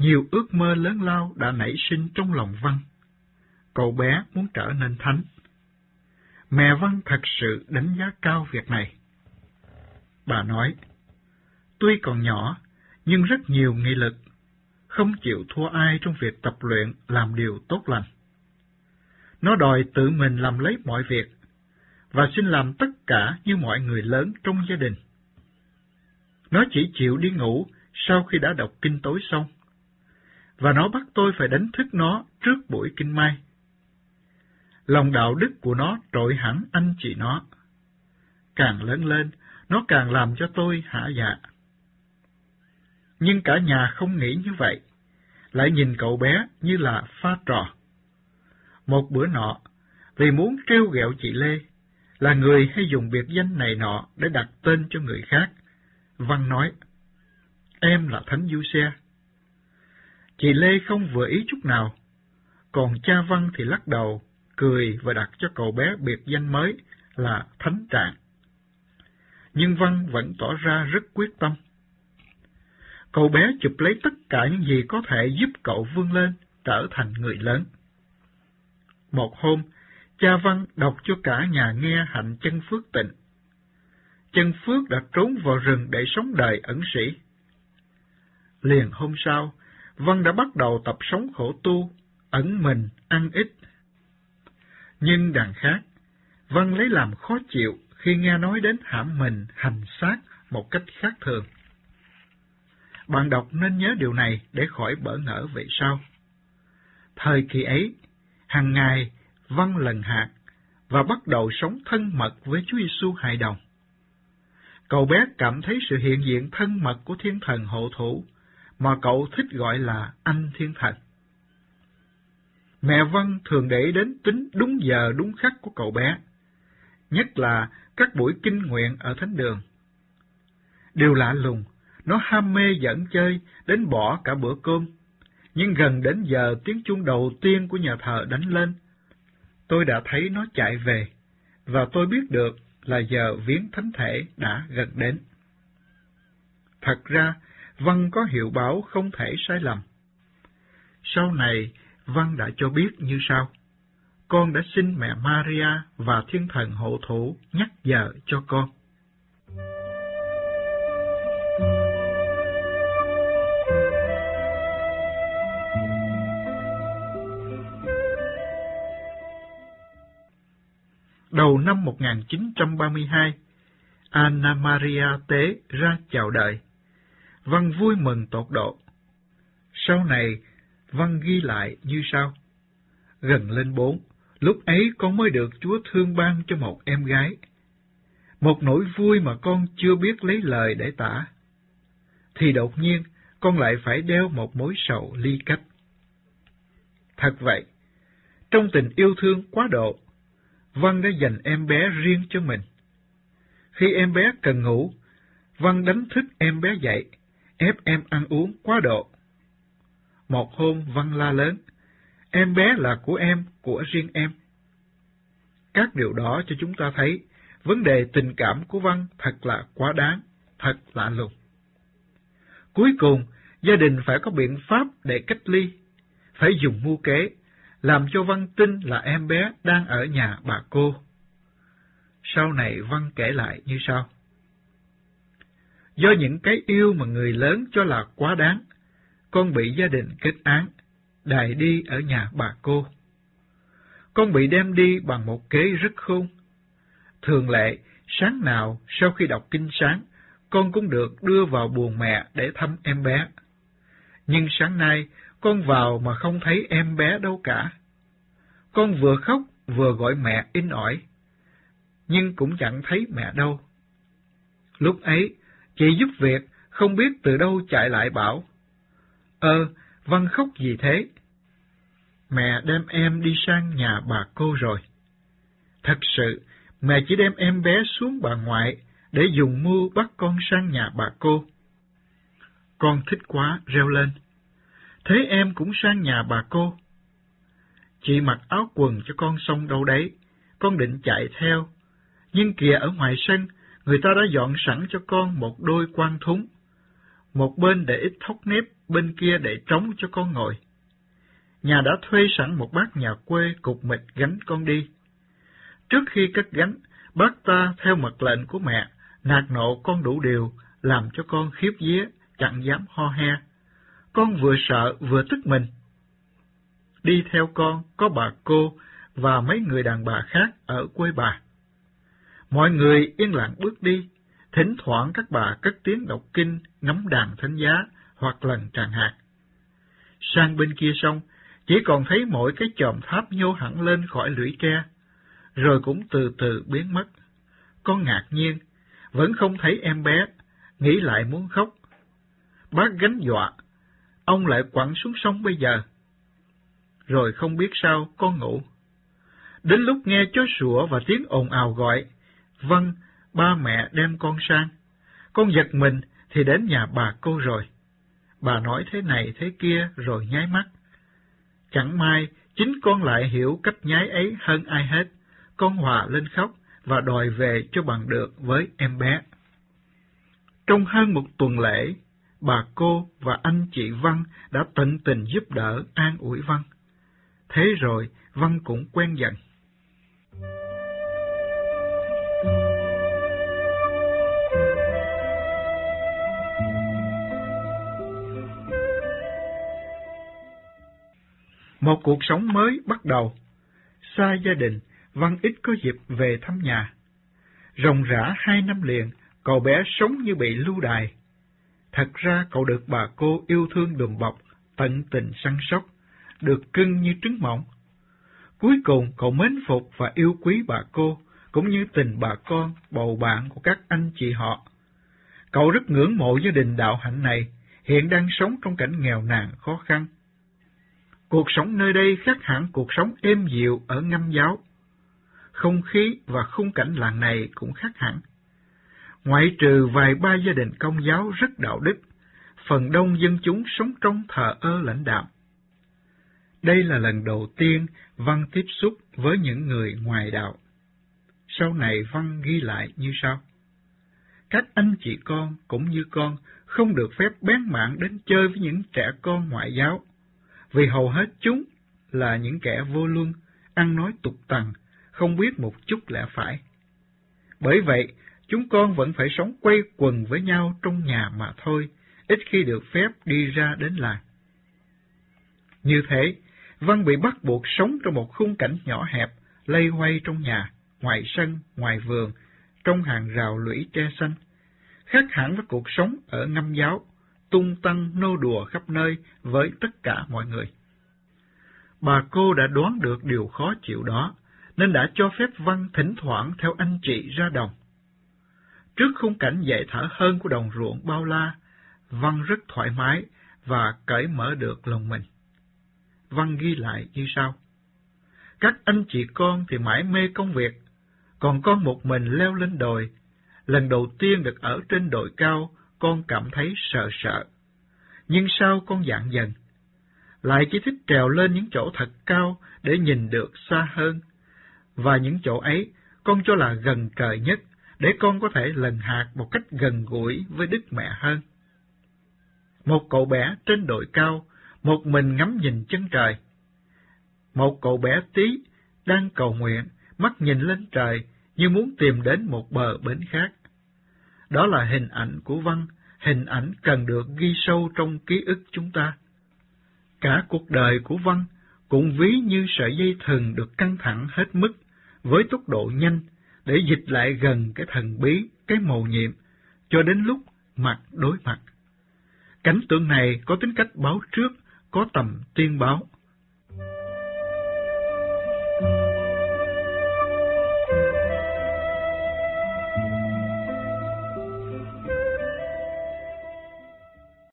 Nhiều ước mơ lớn lao đã nảy sinh trong lòng Văn. Cậu bé muốn trở nên thánh. Mẹ Văn thật sự đánh giá cao việc này. Bà nói, tuy còn nhỏ, nhưng rất nhiều nghị lực, không chịu thua ai trong việc tập luyện làm điều tốt lành. Nó đòi tự mình làm lấy mọi việc, và xin làm tất cả như mọi người lớn trong gia đình. Nó chỉ chịu đi ngủ sau khi đã đọc kinh tối xong, và nó bắt tôi phải đánh thức nó trước buổi kinh mai. Lòng đạo đức của nó trội hẳn anh chị nó. Càng lớn lên, nó càng làm cho tôi hả dạ. Nhưng cả nhà không nghĩ như vậy, lại nhìn cậu bé như là pha trò. Một bữa nọ, vì muốn trêu ghẹo chị Lê, là người hay dùng biệt danh này nọ để đặt tên cho người khác, Văn nói, em là Thánh Giuse. Chị Lê không vừa ý chút nào, còn cha Văn thì lắc đầu, cười và đặt cho cậu bé biệt danh mới là Thánh Trạng. Nhưng Văn vẫn tỏ ra rất quyết tâm. Cậu bé chụp lấy tất cả những gì có thể giúp cậu vươn lên, trở thành người lớn. Một hôm, cha Văn đọc cho cả nhà nghe hạnh Chân Phước Tịnh. Chân Phước đã trốn vào rừng để sống đời ẩn sĩ. Liền hôm sau, Văn đã bắt đầu tập sống khổ tu, ẩn mình, ăn ít. Nhưng đằng khác, Văn lấy làm khó chịu khi nghe nói đến hãm mình, hành xác một cách khác thường. Bạn đọc nên nhớ điều này để khỏi bỡ ngỡ về sau. Thời kỳ ấy, hàng ngày, Văn lần hạt và bắt đầu sống thân mật với Chúa Giêsu hài đồng. Cậu bé cảm thấy sự hiện diện thân mật của Thiên Thần hộ thủ, mà cậu thích gọi là anh Thiên Thần. Mẹ Văn thường để đến tính đúng giờ đúng khắc của cậu bé, nhất là các buổi kinh nguyện ở thánh đường. Điều lạ lùng, nó ham mê dẫn chơi đến bỏ cả bữa cơm, nhưng gần đến giờ tiếng chuông đầu tiên của nhà thờ đánh lên, tôi đã thấy nó chạy về, và tôi biết được là giờ viếng thánh thể đã gần đến. Thật ra, Văn có hiệu báo không thể sai lầm. Sau này, Văn đã cho biết như sau: con đã xin mẹ Maria và Thiên Thần hộ thủ nhắc giờ cho con. Đầu năm 1932, Anna Maria Tế ra chào đời. Văn vui mừng tột độ. Sau này, Văn ghi lại như sau: gần lên 4, lúc ấy con mới được Chúa thương ban cho một em gái. Một nỗi vui mà con chưa biết lấy lời để tả. Thì đột nhiên, con lại phải đeo một mối sầu ly cách. Thật vậy, trong tình yêu thương quá độ, Văn đã dành em bé riêng cho mình. Khi em bé cần ngủ, Văn đánh thức em bé dậy, ép em ăn uống quá độ. Một hôm Văn la lớn, em bé là của riêng em. Các điều đó cho chúng ta thấy, vấn đề tình cảm của Văn thật là quá đáng, thật lạ lùng. Cuối cùng, gia đình phải có biện pháp để cách ly, phải dùng mưu kế, làm cho Văn tin là em bé đang ở nhà bà cô. Sau này Văn kể lại như sau: do những cái yêu mà người lớn cho là quá đáng, con bị gia đình kết án, đày đi ở nhà bà cô. Con bị đem đi bằng một kế rất khôn. Thường lệ, sáng nào sau khi đọc kinh sáng, con cũng được đưa vào buồng mẹ để thăm em bé. Nhưng sáng nay, con vào mà không thấy em bé đâu cả. Con vừa khóc vừa gọi mẹ in ỏi, nhưng cũng chẳng thấy mẹ đâu. Lúc ấy, chị giúp việc không biết từ đâu chạy lại bảo: Văn khóc gì thế? Mẹ đem em đi sang nhà bà cô rồi. Thật sự, mẹ chỉ đem em bé xuống bà ngoại để dùng mưu bắt con sang nhà bà cô. Con thích quá, reo lên: thế em cũng sang nhà bà cô? Chị mặc áo quần cho con xong đâu đấy, con định chạy theo. Nhưng kìa ở ngoài sân, người ta đã dọn sẵn cho con một đôi quan thúng. Một bên để ít thóc nếp bên kia để trống cho con ngồi. Nhà đã thuê sẵn một bác nhà quê cục mịch gánh con đi. Trước khi cất gánh, bác ta theo mật lệnh của mẹ, nạt nộ con đủ điều, làm cho con khiếp vía, chẳng dám ho he. Con vừa sợ vừa tức mình. Đi theo con có bà cô và mấy người đàn bà khác ở quê bà. Mọi người yên lặng bước đi, thỉnh thoảng các bà cất tiếng đọc kinh, ngắm đàn thánh giá hoặc lần tràng hạt. Sang bên kia sông, chỉ còn thấy mỗi cái chòm tháp nhô hẳn lên khỏi lũy tre, rồi cũng từ từ biến mất. Con ngạc nhiên, vẫn không thấy em bé, nghĩ lại muốn khóc. Bác gánh dọa, ông lại quẳng xuống sông bây giờ. Rồi không biết sao con ngủ. Đến lúc nghe chó sủa và tiếng ồn ào gọi, vâng, ba mẹ đem con sang. Con giật mình thì đến nhà bà cô rồi. Bà nói thế này thế kia rồi nháy mắt. Chẳng may, chính con lại hiểu cách nháy ấy hơn ai hết. Con hòa lên khóc và đòi về cho bằng được với em bé. Trong hơn một tuần lễ, bà cô và anh chị Văn đã tận tình giúp đỡ an ủi Văn. Thế rồi, Văn cũng quen dần. Một cuộc sống mới bắt đầu. Xa gia đình, Văn ít có dịp về thăm nhà. Ròng rã 2 năm liền, cậu bé sống như bị lưu đày. Thật ra cậu được bà cô yêu thương đùm bọc, tận tình săn sóc, được cưng như trứng mộng. Cuối cùng cậu mến phục và yêu quý bà cô, cũng như tình bà con, bầu bạn của các anh chị họ. Cậu rất ngưỡng mộ gia đình đạo hạnh này, hiện đang sống trong cảnh nghèo nàn khó khăn. Cuộc sống nơi đây khác hẳn cuộc sống êm dịu ở Ngâm Giáo. Không khí và khung cảnh làng này cũng khác hẳn. Ngoại trừ vài ba gia đình Công giáo rất đạo đức, phần đông dân chúng sống trong thờ ơ lãnh đạm. Đây là lần đầu tiên Văn tiếp xúc với những người ngoài đạo. Sau này Văn ghi lại như sau. Các anh chị con cũng như con không được phép bén mảng đến chơi với những trẻ con ngoại giáo, vì hầu hết chúng là những kẻ vô luân, ăn nói tục tằn, không biết một chút lẽ phải. Bởi vậy, chúng con vẫn phải sống quây quần với nhau trong nhà mà thôi, ít khi được phép đi ra đến làng. Như thế, Văn bị bắt buộc sống trong một khung cảnh nhỏ hẹp, lây hoay trong nhà, ngoài sân, ngoài vườn, trong hàng rào lũy tre xanh, khác hẳn với cuộc sống ở Ngâm Giáo, tung tăng nô đùa khắp nơi với tất cả mọi người. Bà cô đã đoán được điều khó chịu đó, nên đã cho phép Văn thỉnh thoảng theo anh chị ra đồng. Trước khung cảnh dễ thở hơn của đồng ruộng bao la, Văn rất thoải mái và cởi mở được lòng mình. Văn ghi lại như sau. Các anh chị con thì mãi mê công việc, còn con một mình leo lên đồi. Lần đầu tiên được ở trên đồi cao, con cảm thấy sợ sợ. Nhưng sau con dạn dần, lại chỉ thích trèo lên những chỗ thật cao để nhìn được xa hơn. Và những chỗ ấy con cho là gần trời nhất, để con có thể lần hạt một cách gần gũi với Đức Mẹ hơn. Một cậu bé trên đồi cao, một mình ngắm nhìn chân trời. Một cậu bé tí đang cầu nguyện, mắt nhìn lên trời như muốn tìm đến một bờ bến khác. Đó là hình ảnh của Văn, hình ảnh cần được ghi sâu trong ký ức chúng ta. Cả cuộc đời của Văn cũng ví như sợi dây thừng được căng thẳng hết mức, với tốc độ nhanh, để dịch lại gần cái thần bí, cái mầu nhiệm, cho đến lúc mặt đối mặt. Cảnh tượng này có tính cách báo trước, có tầm tiên báo.